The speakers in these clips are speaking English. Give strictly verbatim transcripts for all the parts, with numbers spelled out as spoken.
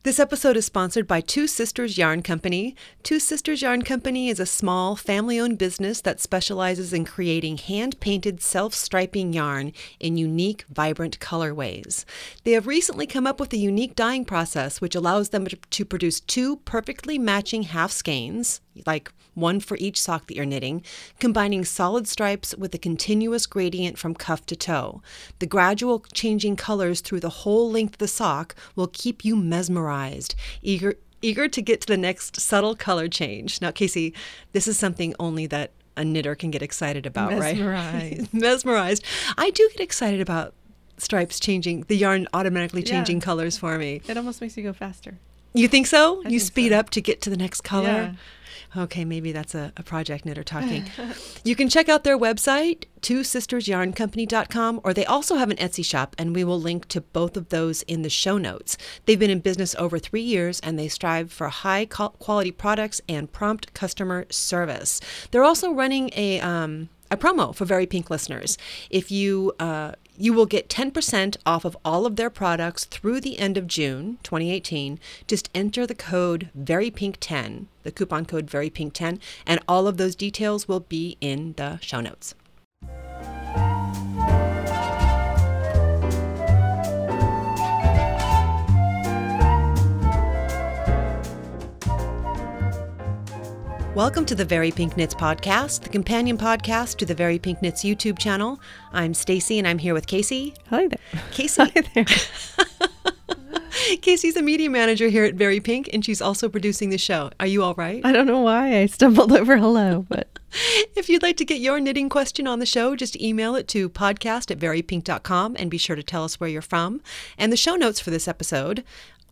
This episode is sponsored by Two Sisters Yarn Company. Two Sisters Yarn Company is a small, family-owned business that specializes in creating hand-painted, self-striping yarn in unique, vibrant colorways. They have recently come up with a unique dyeing process which allows them to produce two perfectly matching half skeins, like one for each sock that you're knitting, combining solid stripes with a continuous gradient from cuff to toe. The gradual changing colors through the whole length of the sock will keep you mesmerized, eager eager to get to the next subtle color change. Now, Casey, this is something only that a knitter can get excited about, Mesmerized. right? Mesmerized. I do get excited about stripes changing, the yarn automatically changing Yeah. colors for me. It almost makes you go faster. You think so? I you think speed so. up to get to the next color? Yeah. Okay, maybe that's a, a project knitter talking. You can check out their website, two sisters yarn company dot com, or they also have an Etsy shop, and we will link to both of those in the show notes. They've been in business over three years, and they strive for high quality products and prompt customer service. They're also running a um, a promo for Very Pink listeners. If you uh, you will get ten percent off of all of their products through the end of June twenty eighteen. Just enter the code very pink ten, the coupon code very pink ten, and all of those details will be in the show notes. Welcome to the Very Pink Knits podcast, the companion podcast to the Very Pink Knits YouTube channel. I'm Stacy, and I'm here with Casey. Hi there. Casey. Hi there. Casey's a media manager here at Very Pink, and she's also producing the show. Are you all right? I don't know why I stumbled over hello, but If you'd like to get your knitting question on the show, just email it to podcast at very pink dot com and be sure to tell us where you're from. And the show notes for this episode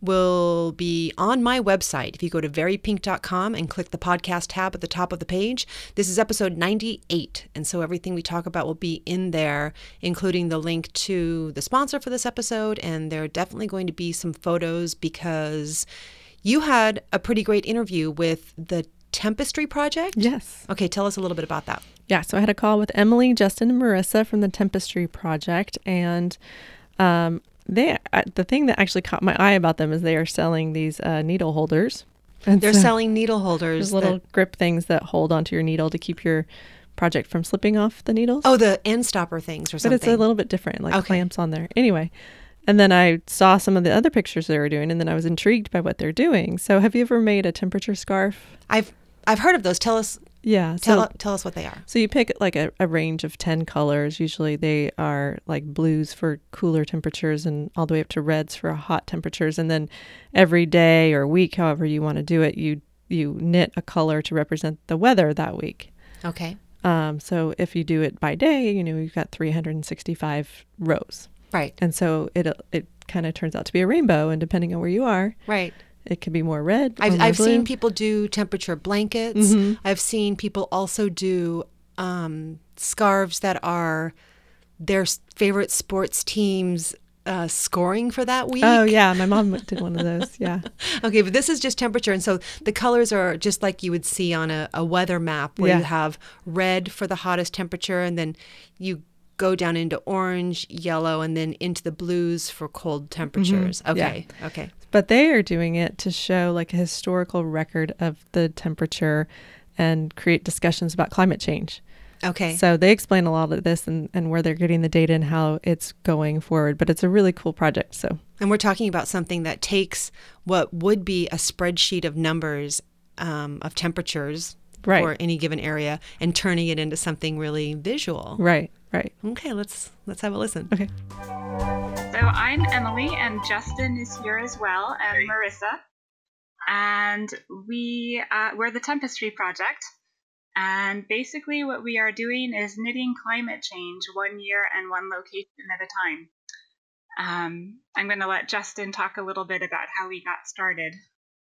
will be on my website. If you go to very pink dot com and click the podcast tab at the top of the page, this is episode ninety-eight. And so everything we talk about will be in there, including the link to the sponsor for this episode. And there are definitely going to be some photos because you had a pretty great interview with the Tempestry Project? yes. Okay, tell us a little bit about that. Yeah, so I had a call with Emily, Justin, and Marissa from the Tempestry Project, and um, they uh, the thing that actually caught my eye about them is they are selling these uh, needle holders. And They're so selling needle holders. those little that- grip things that hold onto your needle to keep your project from slipping off the needles. oh, the end stopper things or but something. it's a little bit different, like Okay. clamps on there. Anyway, and then I saw some of the other pictures they were doing, and then I was intrigued by what they're doing. So have you ever made a temperature scarf? I've I've heard of those. Tell us Yeah. tell So tell us what they are. So you pick like a, a range of ten colors. Usually they are like blues for cooler temperatures and all the way up to reds for hot temperatures. And then every day or week, however you want to do it, you you knit a color to represent the weather that week. Okay. Um, so if you do it by day, you know, you've got three hundred sixty-five rows. Right. And so it it kind of turns out to be a rainbow. And depending on where you are, Right. it could be more red. or I've more I've blue. seen people do temperature blankets. Mhm. I've seen people also do um, scarves that are their s- favorite sports teams uh, scoring for that week. Oh, yeah. My mom did one of those. Yeah. Okay, but this is just temperature. And so the colors are just like you would see on a, a weather map where Yeah. you have red for the hottest temperature, and then you go down into orange, yellow, and then into the blues for cold temperatures. Mhm. Yeah. Okay, okay. But they are doing it to show like a historical record of the temperature and create discussions about climate change. Okay. So they explain a lot of this and, and where they're getting the data and how it's going forward. But it's a really cool project. So And we're talking about something that takes what would be a spreadsheet of numbers um, of temperatures Right. for any given area and turning it into something really visual. right, right. Okay, let's let's have a listen. Okay. So I'm Emily, and Justin is here as well, and Marissa. And we, uh, we're the Tempestry Project. And basically what we are doing is knitting climate change one year and one location at a time. Um, I'm going to let Justin talk a little bit about how we got started.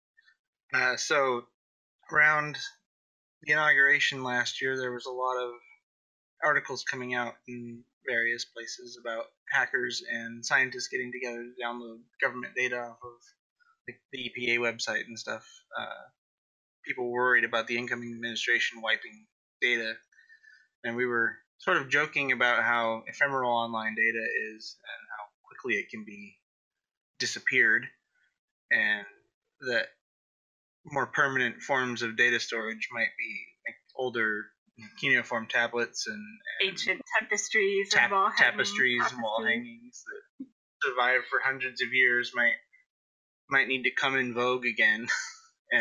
Uh, so around the inauguration last year, there was a lot of articles coming out in various places about hackers and scientists getting together to download government data off of like, the E P A website and stuff. Uh, people were worried about the incoming administration wiping data, and we were sort of joking about how ephemeral online data is and how quickly it can be disappeared. And that more permanent forms of data storage might be like older cuneiform tablets and, and ancient tapestries tap, and wall tapestries hangings, and wall hangings that survived for hundreds of years might might need to come in vogue again. And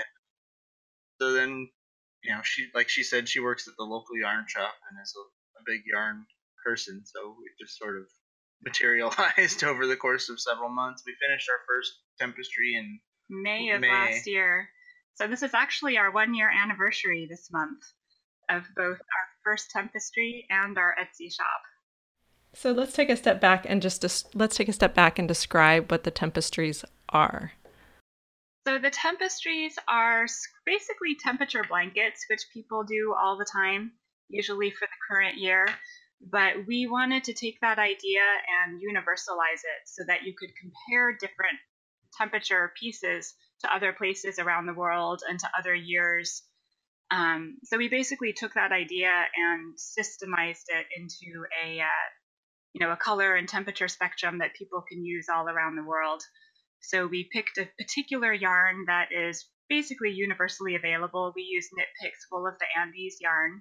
so then, you know, she like she said, she works at the local yarn shop and is a, a big yarn person. So we just sort of materialized over the course of several months. We finished our first tapestry in May of May. last year. So this is actually our one year anniversary this month of both our first tapestry and our Etsy shop. So let's take a step back and just des- let's take a step back and describe what the tapestries are. So the tapestries are s- basically temperature blankets, which people do all the time, usually for the current year. But we wanted to take that idea and universalize it so that you could compare different temperature pieces to other places around the world and to other years. Um, so we basically took that idea and systemized it into a uh, you know a color and temperature spectrum that people can use all around the world. So we picked a particular yarn that is basically universally available. We use Knit Picks Wool of the Andes yarn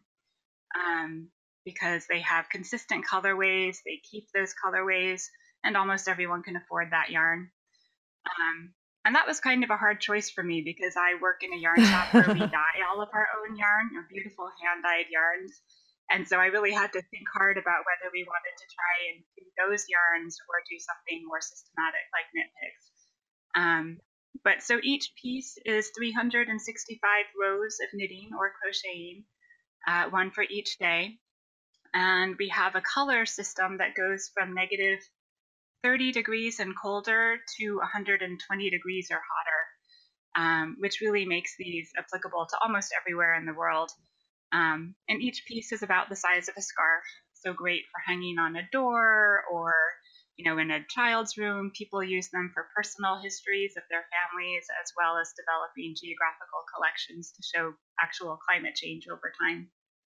um, because they have consistent colorways. They keep those colorways, and almost everyone can afford that yarn. Um, and that was kind of a hard choice for me because I work in a yarn shop where we dye all of our own yarn, you know, beautiful hand-dyed yarns. And so I really had to think hard about whether we wanted to try and do those yarns or do something more systematic like Knit Picks. Um, but so each piece is three hundred sixty-five rows of knitting or crocheting, uh, one for each day. And we have a color system that goes from negative thirty degrees and colder to one hundred twenty degrees or hotter, um, which really makes these applicable to almost everywhere in the world. Um, and each piece is about the size of a scarf, so great for hanging on a door or, you know, in a child's room. People use them for personal histories of their families, as well as developing geographical collections to show actual climate change over time.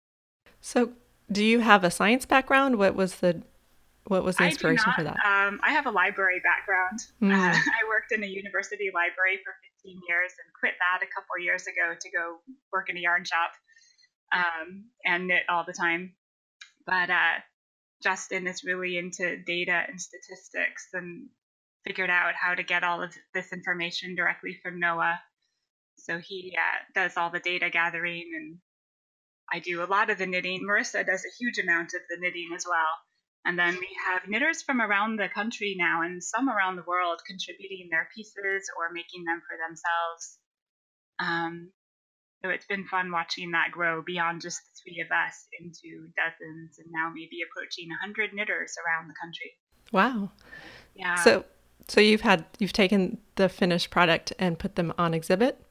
So, do you have a science background? What was the what was the inspiration I do for not. that? Um, I have a library background. Mm. Uh, I worked in a university library for fifteen years and quit that a couple of years ago to go work in a yarn shop um, and knit all the time. But uh, Justin is really into data and statistics and figured out how to get all of this information directly from NOAA. So he uh, does all the data gathering, and I do a lot of the knitting. Marissa does a huge amount of the knitting as well. And then we have knitters from around the country now and some around the world contributing their pieces or making them for themselves. Um, so it's been fun watching that grow beyond just the three of us into dozens and now maybe approaching one hundred knitters around the country. Wow. Yeah. So so you've had you've taken the finished product and put them on exhibit?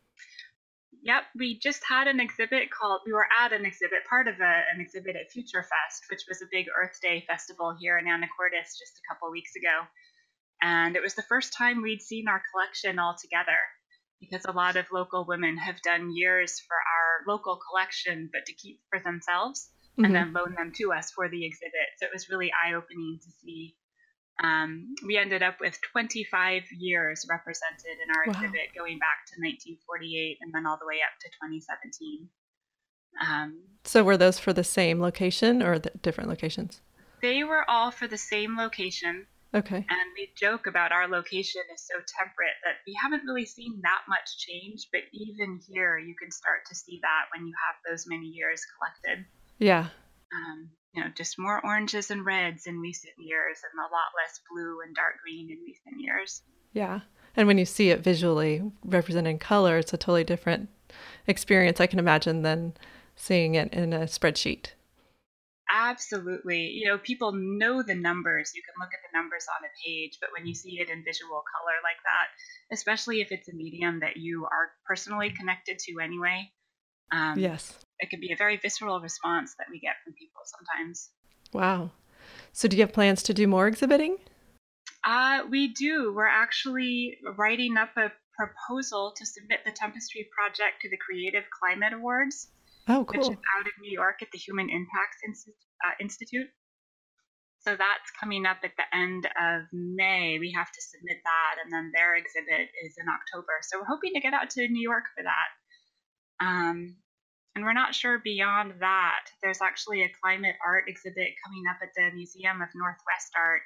Yep, we just had an exhibit called, we were at an exhibit, part of a, an exhibit at Future Fest, which was a big Earth Day festival here in Anacortes just a couple weeks ago. And it was the first time we'd seen our collection all together, because a lot of local women have done years for our local collection, but to keep for themselves mm-hmm. and then loan them to us for the exhibit. So it was really eye-opening to see. Um, we ended up with twenty-five years represented in our wow. exhibit, going back to nineteen forty-eight and then all the way up to twenty seventeen. Um, so were those for the same location or the different locations? They were all for the same location. Okay. And we joke about our location is so temperate that we haven't really seen that much change, but even here you can start to see that when you have those many years collected. Yeah. Um, you know, just more oranges and reds in recent years and a lot less blue and dark green in recent years. Yeah. And when you see it visually represented in color, it's a totally different experience, I can imagine, than seeing it in a spreadsheet. Absolutely. You know, people know the numbers. You can look at the numbers on a page, but when you see it in visual color like that, especially if it's a medium that you are personally connected to anyway, um, yes, it can be a very visceral response that we get from people sometimes. Wow. So do you have plans to do more exhibiting? Uh, we do. We're actually writing up a proposal to submit the Tapestry project to the Creative Climate Awards. Oh, cool. Which is out of New York at the Human Impacts Insti- uh, Institute. So that's coming up at the end of May. We have to submit that, and then their exhibit is in October. So we're hoping to get out to New York for that. Um, and we're not sure beyond that. There's actually a climate art exhibit coming up at the Museum of Northwest Art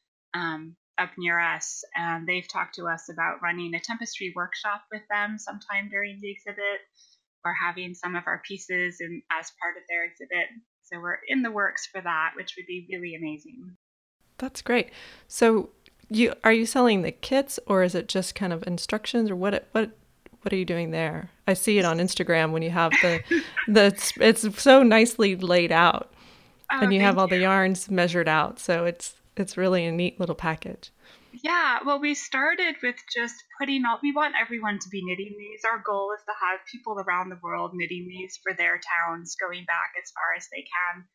um, up near us. And they've talked to us about running a Tempestry workshop with them sometime during the exhibit, or having some of our pieces in, as part of their exhibit. So we're in the works for that, which would be really amazing. That's great. So you are you selling the kits, or is it just kind of instructions, or what what what are you doing there? I see it on Instagram when you have the the it's so nicely laid out. Oh, and you have all you. the yarns measured out. So it's it's really a neat little package. Yeah, well, we started with just putting all, we want everyone to be knitting these. Our goal is to have people around the world knitting these for their towns, going back as far as they can.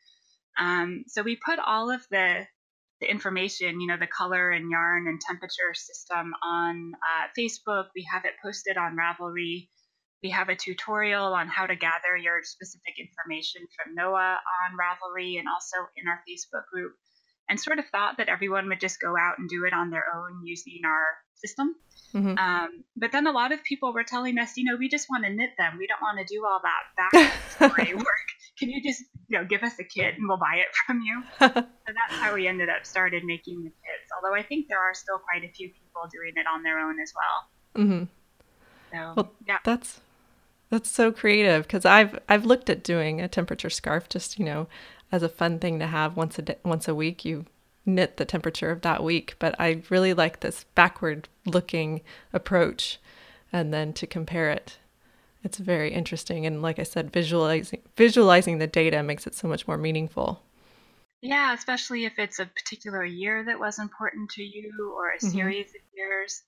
Um, so we put all of the the information, you know, the color and yarn and temperature system on uh, Facebook. We have it posted on Ravelry. We have a tutorial on how to gather your specific information from NOAA on Ravelry and also in our Facebook group. And sort of thought that everyone would just go out and do it on their own using our system. Mm-hmm. Um, but then a lot of people were telling us, you know, we just want to knit them. We don't want to do all that backstory work. Can you just, you know, give us a kit and we'll buy it from you? So that's how we ended up started making the kits. Although I think there are still quite a few people doing it on their own as well. Mm-hmm. So, well, yeah. That's that's so creative, because I've I've looked at doing a temperature scarf, just, you know, as a fun thing to have once a day, once a week. You knit the temperature of that week, but I really like this backward looking approach, and then to compare it, it's very interesting. And like I said, visualizing visualizing the data makes it so much more meaningful. Yeah, especially if it's a particular year that was important to you, or a mm-hmm. series of years.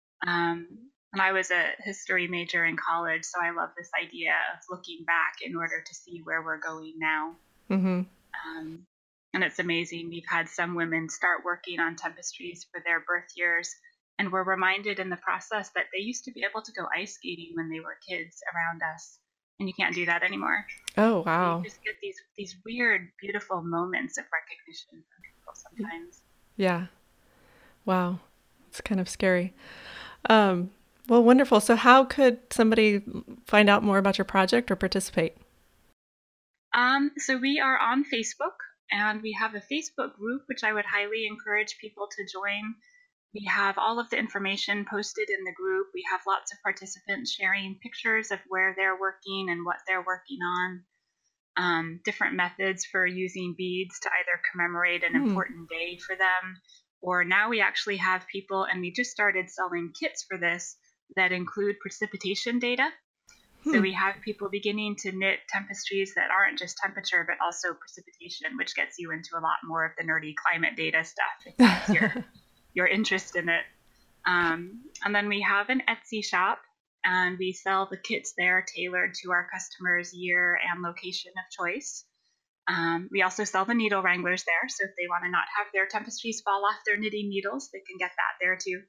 Um, and I was a history major in college, so I love this idea of looking back in order to see where we're going now. Mm-hmm. Um, and it's amazing. We've had some women start working on tempestries for their birth years, and were reminded in the process that they used to be able to go ice skating when they were kids around us, and you can't do that anymore. Oh, wow. So you just get these these weird, beautiful moments of recognition from people sometimes. Yeah. Wow. It's kind of scary. Um, well, wonderful. So how could somebody find out more about your project or participate? Um, so we are on Facebook, and we have a Facebook group, which I would highly encourage people to join. We have all of the information posted in the group. We have lots of participants sharing pictures of where they're working and what they're working on, um, different methods for using beads to either commemorate an hmm. important day for them, or now we actually have people, and we just started selling kits for this, that include precipitation data. Hmm. So we have people beginning to knit tempestries that aren't just temperature, but also precipitation, which gets you into a lot more of the nerdy climate data stuff, if that's your, your interest in it. Um, and then we have an Etsy shop, and we sell the kits there tailored to our customers' year and location of choice. Um, we also sell the needle wranglers there, so if they want to not have their tempestries fall off their knitting needles, they can get that there too.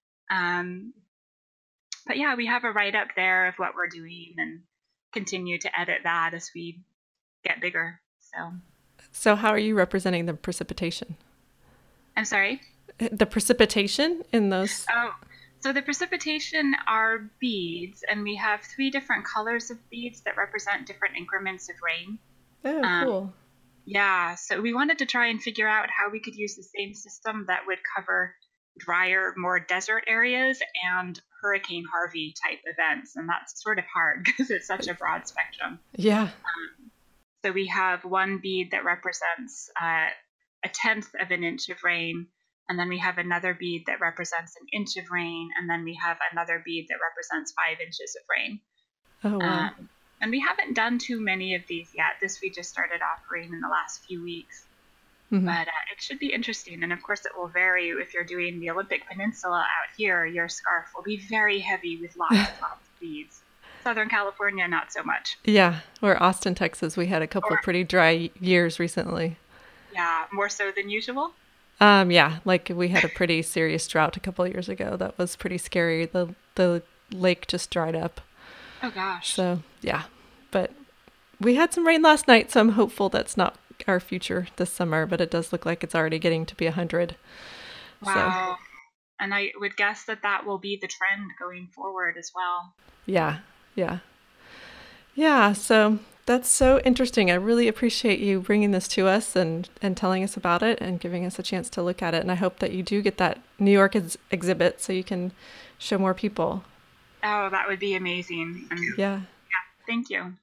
Um, But yeah, we have a write-up there of what we're doing, and continue to edit that as we get bigger. So, so how are you representing the precipitation? I'm sorry? The precipitation in those? Oh, so the precipitation are beads, and we have three different colors of beads that represent different increments of rain. Oh, um, cool. Yeah, so we wanted to try and figure out how we could use the same system that would cover drier, more desert areas and Hurricane Harvey type events. And that's sort of hard because it's such a broad spectrum. Yeah. Um, so we have one bead that represents uh, a tenth of an inch of rain. And then we have another bead that represents an inch of rain. And then we have another bead that represents five inches of rain. Oh, wow. Um, and we haven't done too many of these yet. This we just started offering in the last few weeks. Mm-hmm. But uh, it should be interesting. And of course, it will vary. If you're doing the Olympic Peninsula out here, your scarf will be very heavy with lots and lots of beads. Southern California, not so much. Yeah. Or Austin, Texas, we had a couple or, of pretty dry years recently. Yeah. More so than usual? Um, yeah. Like we had a pretty serious drought a couple of years ago. That was pretty scary. The, the lake just dried up. Oh, gosh. So, yeah. But we had some rain last night, so I'm hopeful that's not our future this summer, but it does look like it's already getting to be one hundred. Wow. So, and I would guess that that will be the trend going forward as well. Yeah, yeah. Yeah, so that's so interesting. I really appreciate you bringing this to us and, and telling us about it and giving us a chance to look at it. And I hope that you do get that New York ex- exhibit so you can show more people. Oh, that would be amazing. And yeah. Yeah, thank you.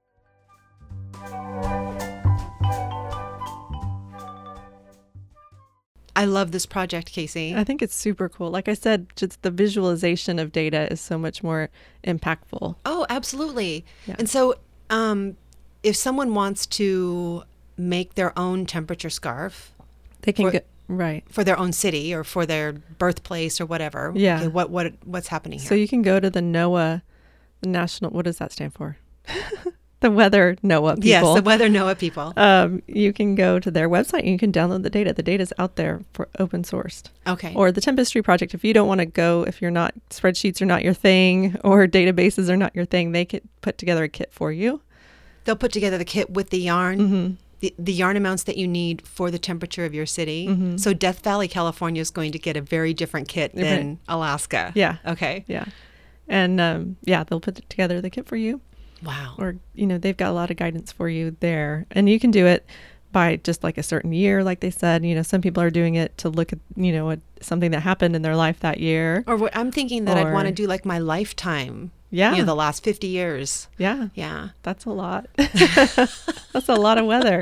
I love this project, Casey. I think it's super cool. Like I said, just the visualization of data is so much more impactful. Oh, absolutely. Yeah. And so um, if someone wants to make their own temperature scarf, they can for, get right for their own city or for their birthplace or whatever. Yeah. Okay, what what what's happening here? So you can go to the NOAA, the national. What does that stand for? The Weather NOAA people. Yes, the Weather NOAA people. Um, you can go to their website and you can download the data. The data's out there for open sourced. Okay. Or the Tempestry Project. If you don't want to go, if you're not, spreadsheets are not your thing or databases are not your thing, they can put together a kit for you. They'll put together the kit with the yarn, mm-hmm. the, the yarn amounts that you need for the temperature of your city. Mm-hmm. So Death Valley, California is going to get a very different kit than right. Alaska. Yeah. Okay. Yeah. And um, yeah, they'll put together the kit for you. Wow. Or, you know, they've got a lot of guidance for you there. And you can do it by just like a certain year, like they said. You know, some people are doing it to look at, you know, a, something that happened in their life that year. Or what, I'm thinking that or, I'd want to do like my lifetime. Yeah. You know, the last fifty years. Yeah. Yeah. That's a lot. That's a lot of weather.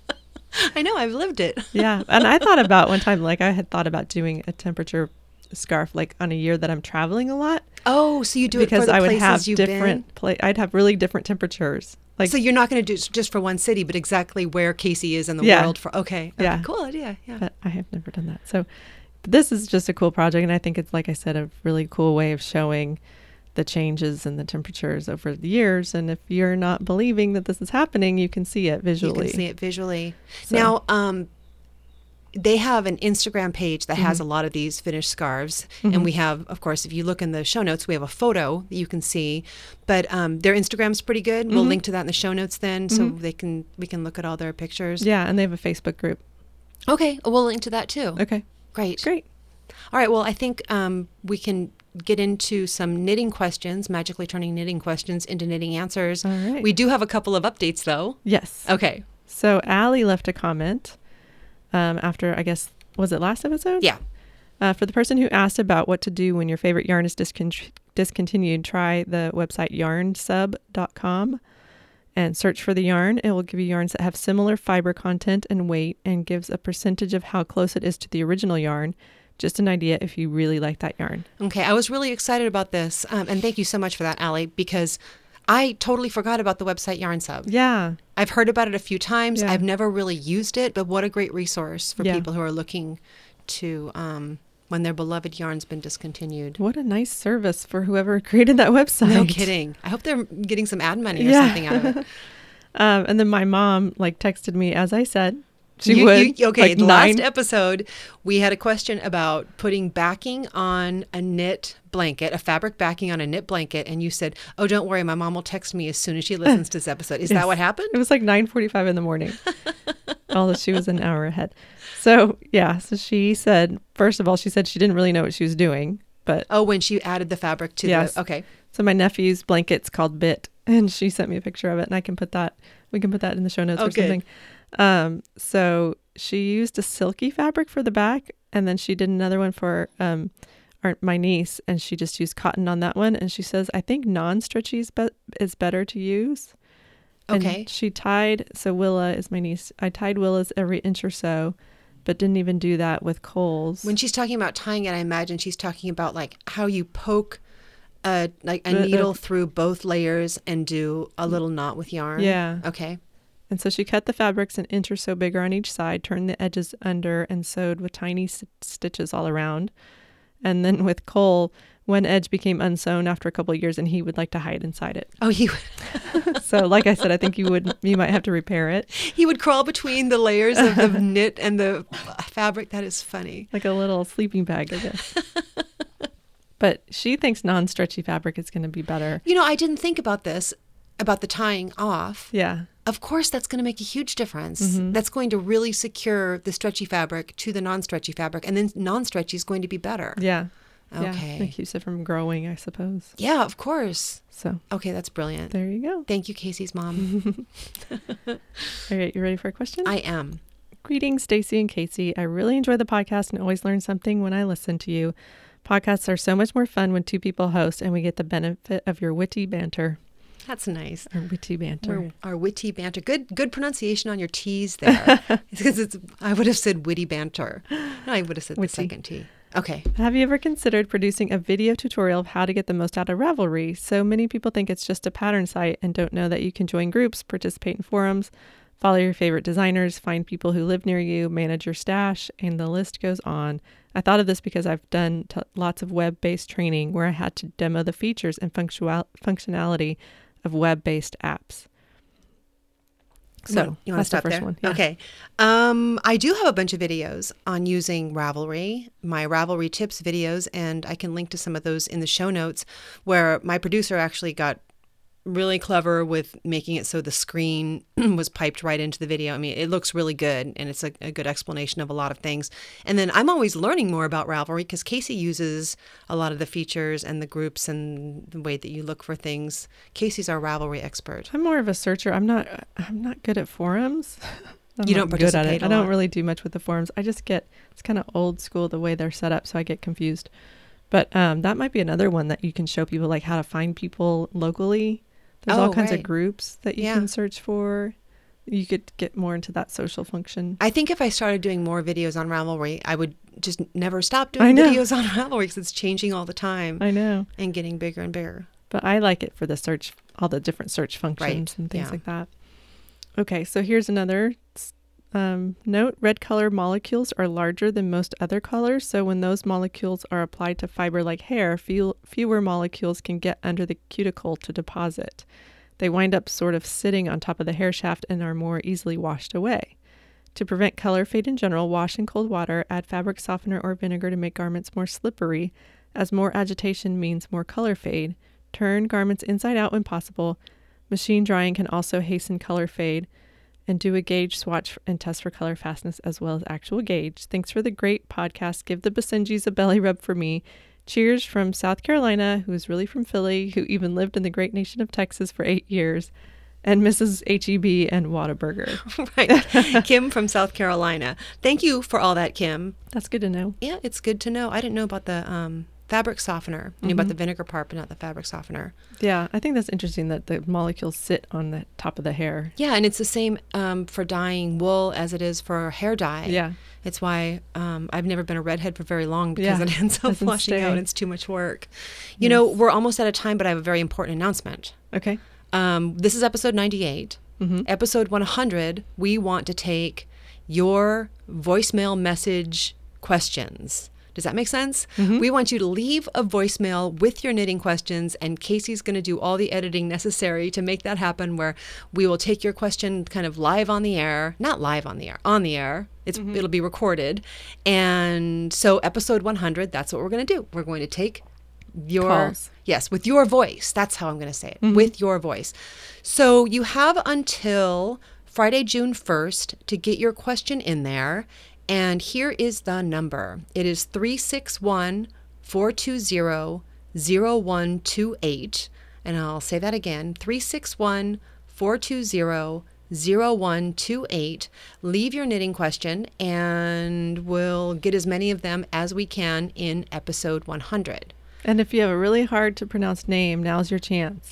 I know. I've lived it. Yeah. And I thought about one time, like I had thought about doing a temperature scarf like on a year that I'm traveling a lot. Oh, so you do because it for the I would places have you've different been? Pla- I'd have really different temperatures. Like, so you're not going to do it just for one city, but exactly where Casey is in the yeah. world. For okay, okay, yeah, cool idea. Yeah, but I have never done that. So this is just a cool project, and I think it's, like I said, a really cool way of showing the changes in the temperatures over the years. And if you're not believing that this is happening, you can see it visually. You can see it visually. So. Now, um, they have an Instagram page that has mm-hmm. a lot of these finished scarves. Mm-hmm. And we have, of course, if you look in the show notes, we have a photo that you can see. But um, their Instagram's pretty good. Mm-hmm. We'll link to that in the show notes then, so mm-hmm. they can we can look at all their pictures. Yeah, and they have a Facebook group. Okay, we'll link to that too. Okay. Great. Great. All right, well, I think um, we can get into some knitting questions, magically turning knitting questions into knitting answers. All right. We do have a couple of updates, though. Yes. Okay. So Allie left a comment um, after, I guess, was it last episode? Yeah. Uh, for the person who asked about what to do when your favorite yarn is discon- discontinued, try the website yarn sub dot com and search for the yarn. It will give you yarns that have similar fiber content and weight and gives a percentage of how close it is to the original yarn. Just an idea if you really like that yarn. Okay, I was really excited about this. Um, and thank you so much for that, Allie, because I totally forgot about the website Yarn Sub. Yeah. I've heard about it a few times. Yeah. I've never really used it, but what a great resource for yeah. people who are looking to, um, when their beloved yarn's been discontinued. What a nice service for whoever created that website. No kidding. I hope they're getting some ad money or yeah. something out of it. um, and then my mom like texted me, as I said, she you, would. You, okay, like the nine... last episode, we had a question about putting backing on a knit blanket, a fabric backing on a knit blanket, and you said, oh, don't worry, my mom will text me as soon as she listens to this episode. Is yes. that what happened? It was like nine forty-five in the morning, although she was an hour ahead. So, yeah, so she said, first of all, she said she didn't really know what she was doing, but... Oh, when she added the fabric to yes. the... Okay. So my nephew's blanket's called Bit, and she sent me a picture of it, and I can put that, we can put that in the show notes oh, or something. Good. Um, so she used a silky fabric for the back, and then she did another one for um, our, my niece, and she just used cotton on that one. And she says, I think non-stretchy is, be- is better to use. Okay. And she tied, so Willa is my niece. I tied Willa's every inch or so, but didn't even do that with Kohl's. When she's talking about tying it, I imagine she's talking about like how you poke a like a the, needle the, through both layers and do a little knot with yarn. Yeah. Okay. And so she cut the fabrics an inch or so bigger on each side, turned the edges under, and sewed with tiny s- stitches all around. And then with Cole, one edge became unsewn after a couple of years, and he would like to hide inside it. Oh, he would. So, like I said, I think you would, you might have to repair it. He would crawl between the layers of the knit and the fabric. That is funny. Like a little sleeping bag, I guess. But she thinks non-stretchy fabric is going to be better. You know, I didn't think about this. about the tying off, Yeah. of course that's going to make a huge difference. Mm-hmm. That's going to really secure the stretchy fabric to the non-stretchy fabric, and then non-stretchy is going to be better. Yeah. Okay. Yeah. Keeps it from growing, I suppose. Yeah, of course. So Okay, that's brilliant. there you go. Thank you, Casey's mom. All right. You ready for a question? I am. Greetings, Stacy and Casey. I really enjoy the podcast and always learn something when I listen to you. Podcasts are so much more fun when two people host and we get the benefit of your witty banter. That's nice. Our witty banter. Our, our witty banter. Good good pronunciation on your T's there. Because it's, I would have said witty banter. I would have said Witty. the second T. Okay. Have you ever considered producing a video tutorial of how to get the most out of Ravelry? So many people think it's just a pattern site and don't know that you can join groups, participate in forums, follow your favorite designers, find people who live near you, manage your stash, and the list goes on. I thought of this because I've done t- lots of web-based training where I had to demo the features and functional- functionality of web-based apps. So you want to that's the stop first there? one. Yeah. Okay. Um, I do have a bunch of videos on using Ravelry, my Ravelry tips videos, and I can link to some of those in the show notes, where my producer actually got really clever with making it so the screen was piped right into the video. I mean, it looks really good, and it's a, a good explanation of a lot of things. And then I'm always learning more about Ravelry because Casey uses a lot of the features and the groups and the way that you look for things. Casey's our Ravelry expert. I'm more of a searcher. I'm not. I'm not good at forums. I'm You not don't good at participate it. a I don't lot. really do much with the forums. I just get it's kind of old school the way they're set up, so I get confused. But um, that might be another one that you can show people, like how to find people locally. There's Oh, all kinds right. of groups that you Yeah. can search for. You could get more into that social function. I think if I started doing more videos on Ravelry, I would just never stop I doing know. videos on Ravelry because it's changing all the time I know, and getting bigger and bigger. but I like it for the search, all the different search functions and things yeah. like that. Okay, so here's another um, note. Red color molecules are larger than most other colors, so when those molecules are applied to fiber like hair, few, fewer molecules can get under the cuticle to deposit. They wind up sort of sitting on top of the hair shaft and are more easily washed away. To prevent color fade in general, wash in cold water, add fabric softener or vinegar to make garments more slippery, as more agitation means more color fade. Turn garments inside out when possible. Machine drying can also hasten color fade. And do a gauge swatch and test for color fastness as well as actual gauge. Thanks for the great podcast. Give the Basenjis a belly rub for me. Cheers from South Carolina, who is really from Philly, who even lived in the great nation of Texas for eight years. And Missus H E B and Whataburger. Right. Kim from South Carolina. Thank you for all that, Kim. That's good to know. Yeah, it's good to know. I didn't know about the um, fabric softener. I knew about the vinegar part, but not the fabric softener. Yeah, I think that's interesting that the molecules sit on the top of the hair. Yeah, and it's the same um, for dyeing wool as it is for hair dye. Yeah. It's why um, I've never been a redhead for very long because Yeah, it ends up doesn't washing out stay. and it's too much work. You know, we're almost out of time, but I have a very important announcement. Okay. Um, this is episode ninety-eight. Mm-hmm. Episode one hundred, we want to take your voicemail message questions. Does that make sense? Mm-hmm. We want you to leave a voicemail with your knitting questions, and Casey's going to do all the editing necessary to make that happen, where we will take your question kind of live on the air, not live on the air, on the air. It's, Mm-hmm. It'll be recorded. And so episode one hundred, that's what we're going to do. We're going to take your Calls. yes with your voice. That's how I'm going to say it. Mm-hmm. With your voice. So you have until Friday, June first to get your question in there. And here is the number. It is three six one, four two zero, zero one two eight. And I'll say that again, three six one, four two zero, zero one two eight. Leave your knitting question and we'll get as many of them as we can in episode one hundred. And if you have a really hard to pronounce name, now's your chance.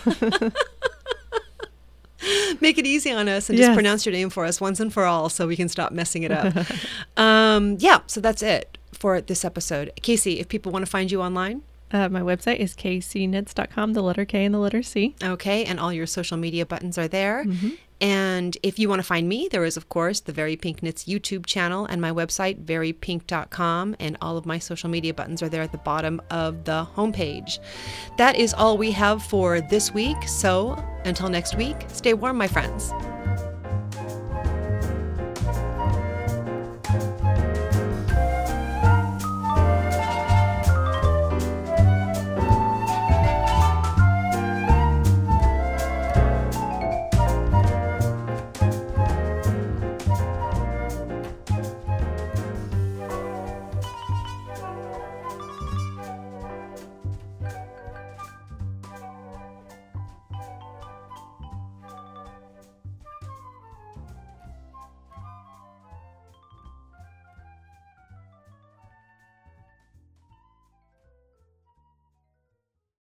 Make it easy on us and just Yes. pronounce your name for us once and for all so we can stop messing it up. um, yeah, so that's it for this episode. Casey, if people want to find you online, Uh, my website is k c knits dot com, the letter K and the letter C. okay, and all your social media buttons are there. Mm-hmm. And if you want to find me, there is, of course, the Very Pink Knits YouTube channel and my website, very pink dot com, and all of my social media buttons are there at the bottom of the homepage. That is all we have for this week. So until next week, stay warm, my friends.